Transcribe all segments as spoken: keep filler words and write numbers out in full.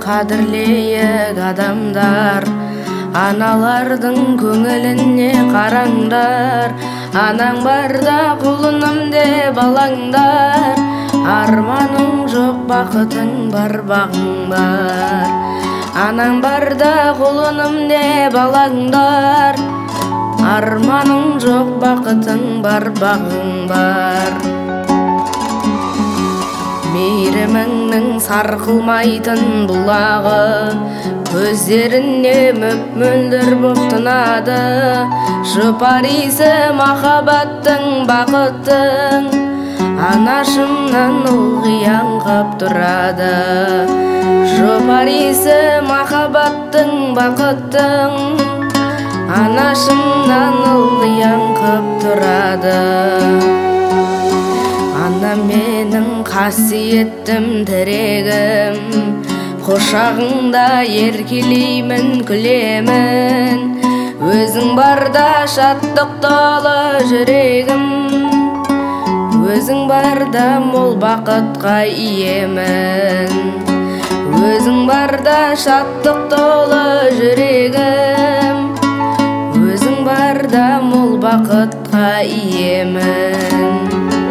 қадірлейік адамдар, аналардың көңіліне қараңдар. Анаң барда құлыным деп алаңдар, арманың жоқ бақытың бар бағың бар. Анаң барда құлыным деп алаңдар, арманың жоқ бақытың бар бағың бар. Мейіріміңнің сарқылмайтын бұлағы, көздеріне мөп-мөлдір боп тынады. Жұпар иісі махаббаттың бақыттың, анашымнан ылғи аңқып тұрады. Жұпар иісі махаббаттың бақыттың, анашымнан ылғи аңқып тұрады. Ана менің қасиеттім тірегім, құшағыңда еркелеймін, күлемін. Өзің барда шаттық толы жүрегім, өзің барда мол бақытқа иемін. Өзің барда шаттық толы жүрегім, өзің барда мол бақытқа иемін.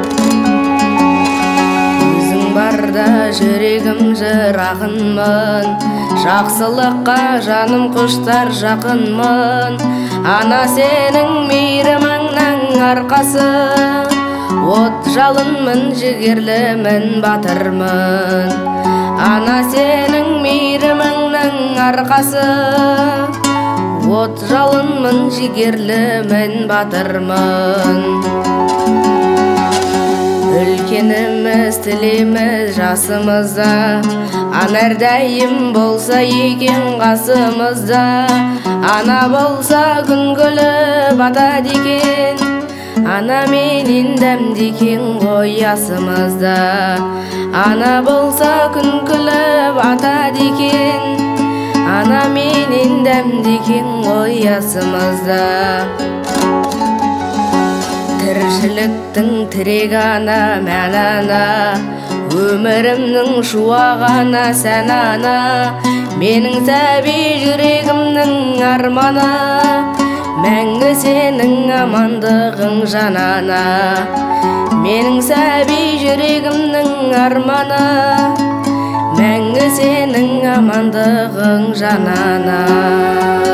Барда жүрегім жырағынмын, жақсылыққа жаным құштар жақынмын. Ана сенің мейіріміңнің арқасы, от жалынмын, жігерлімін, батырмын. Ана сенің мейіріміңнің арқасы, от жалынмын, жігерлімін, батырмын. Үлкеніміз тілеміз жасымызда, ана әрдайым болса екен қасымызда. Ана болса күн күліп атады екен, ана менен дәмді екен ғой асымызда. Ана болса күн күліп атады екен, ана менен дәмді екен ғой асымызда. Тіршіліктің тірек ана мән ана, өмірімнің шуағана сән ана. Менің сәби жүрегімнің арманы, мәңгі сенің амандығың жан ана. Менің сәби жүрегімнің арманы, мәңгі сенің амандығың жан ана.